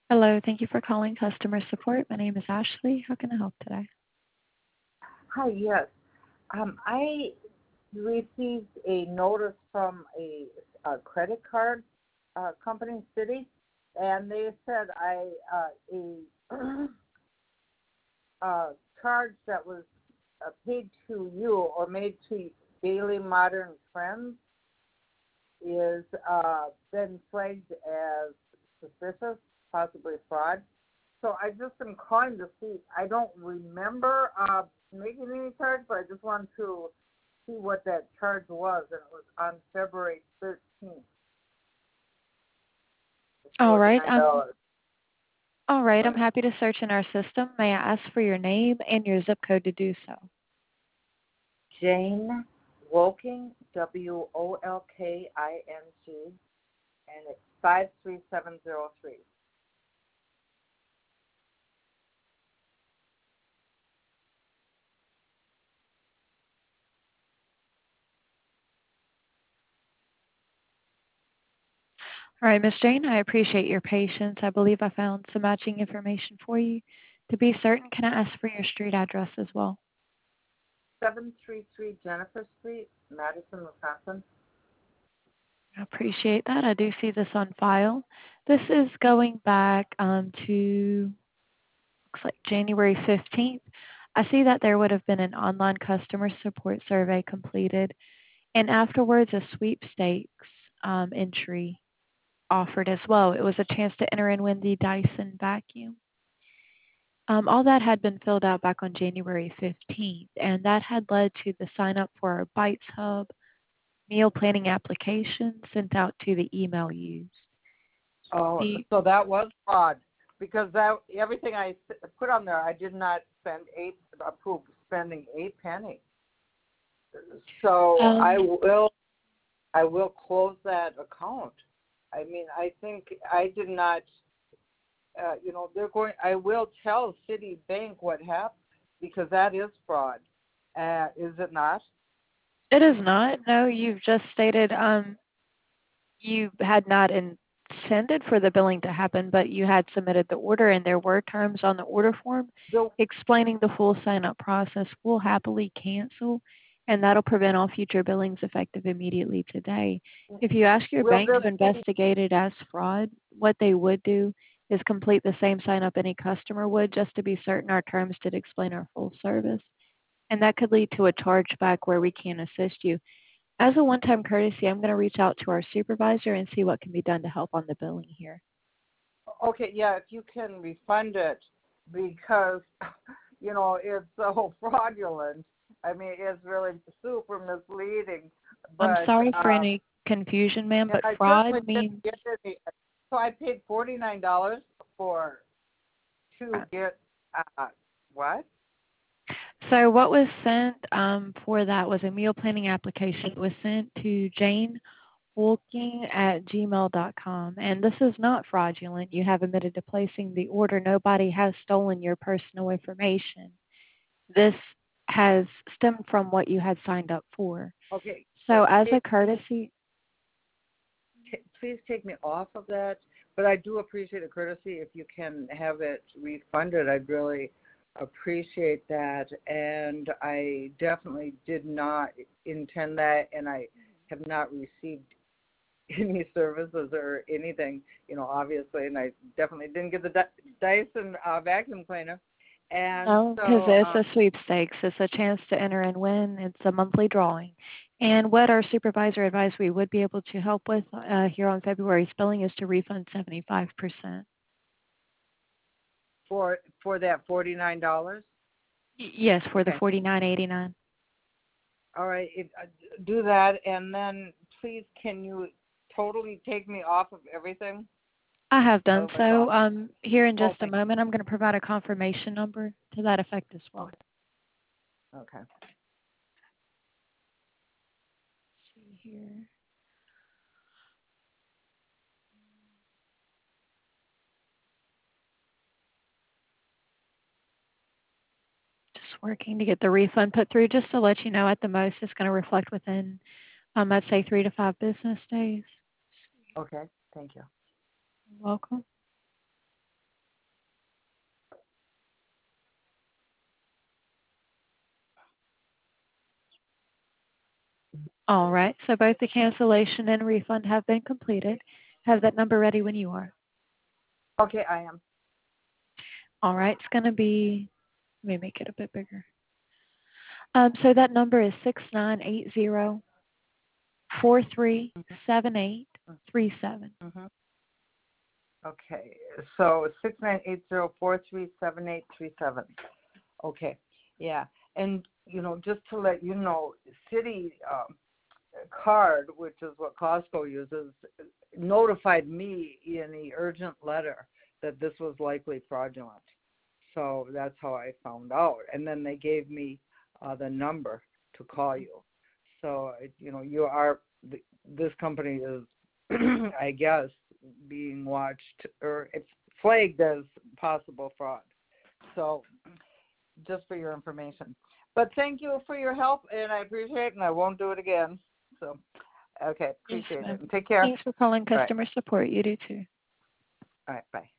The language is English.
Hello, thank you for calling customer support. My name is Ashley. How can I help today? Hi, yes. I received a notice from a credit card company, Citi, and they said a charge that was paid to you or made to Daily Modern Trends is been flagged as suspicious, possibly fraud. So I just am calling to see. I don't remember making any charge, but I just wanted to see what that charge was, and it was on February 13th. All right. $49. All right. I'm happy to search in our system. May I ask for your name and your zip code to do so? Jane Wolking, Wolking, and it's 53703. All right, Miss Jane, I appreciate your patience. I believe I found some matching information for you. To be certain, can I ask for your street address as well? 733 Jennifer Street, Madison, Wisconsin. I appreciate that. I do see this on file. This is going back to, looks like January 15th. I see that there would have been an online customer support survey completed, and afterwards a sweepstakes entry offered as well. It was a chance to enter and win the Dyson vacuum. All that had been filled out back on January 15th, and that had led to the sign up for our Bites Hub meal planning application sent out to the email used. Oh, The so that was fraud because that everything I put on there, I did not approve spending a penny. So um, I will close that account. I mean, I think I did not. They're going. I will tell Citibank what happened because that is fraud. Is it not? it is not. No, you've just stated you had not intended for the billing to happen, but you had submitted the order, and there were terms on the order form The explaining the full sign-up process. We'll happily cancel, and that'll prevent all future billings effective immediately today. If you ask your will bank this to be investigate it as fraud, what they would do is complete the same sign-up any customer would, just to be certain our terms did explain our full service. And that could lead to a chargeback where we can't assist you. As a one-time courtesy, I'm going to reach out to our supervisor and see what can be done to help on the billing here. okay? Yeah, if you can refund it because it's so fraudulent. I mean, it's really super misleading. I'm But sorry for any confusion, ma'am, and but I certainly fraud didn't means get any. So I paid $49 for to get what? so what was sent for that was a meal planning application. It was sent to Jane Wolking at gmail.com. And this is not fraudulent. You have admitted to placing the order. Nobody has stolen your personal information. This has stemmed from what you had signed up for. Okay, So as a courtesy, please take me off of that. But I do appreciate a courtesy if you can have it refunded. I'd really appreciate that. And I definitely did not intend that, and I have not received any services or anything, obviously. And I definitely didn't get the Dyson vacuum cleaner. And no, because so, it's a sweepstakes. It's a chance to enter and win. It's a monthly drawing. And what our supervisor advised we would be able to help with here on February's billing is to refund 75%. for that $49. Yes, for the Okay. 49.89. All right. Do that, and then please, can you totally take me off of everything? I have done Like so. off. Here in Oh, just a thank moment, I'm going to provide a confirmation number to that effect as you. well. Okay. Okay. Let's see here. Just working to get the refund put through. Just to let you know, at the most, it's going to reflect within, I'd say, 3 to 5 business days. Okay. Thank you. You're welcome. All right. So both the cancellation and refund have been completed. Have that number ready when you are. Okay, I am. All right. It's going to be, let me make it a bit bigger. So that number is 6980-437837. Mm-hmm. Okay, so 6980-437837. Okay, yeah, and just to let you know, City Card, which is what Costco uses, notified me in the urgent letter that this was likely fraudulent. So that's how I found out, and then they gave me the number to call you. So you are this company is, I guess, being watched, or it's flagged as possible fraud. So just for your information. But thank you for your help, and I appreciate it, and I won't do it again. So, okay, Yes, appreciate it. ma'am. And take care. Thanks for calling All right. customer support. You do too. All right, bye.